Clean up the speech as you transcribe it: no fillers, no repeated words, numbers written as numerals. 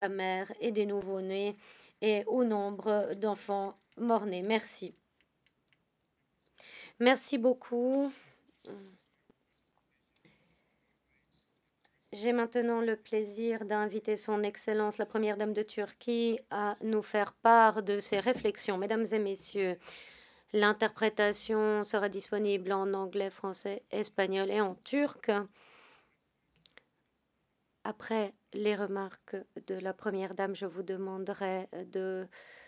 la mère et des nouveau-nés et au nombre d'enfants mort-nés. Merci. Merci beaucoup. J'ai maintenant le plaisir d'inviter Son Excellence la Première Dame de Turquie à nous faire part de ses réflexions. Mesdames et messieurs, l'interprétation sera disponible en anglais, français, espagnol et en turc. Après les remarques de la Première Dame, je vous demanderai de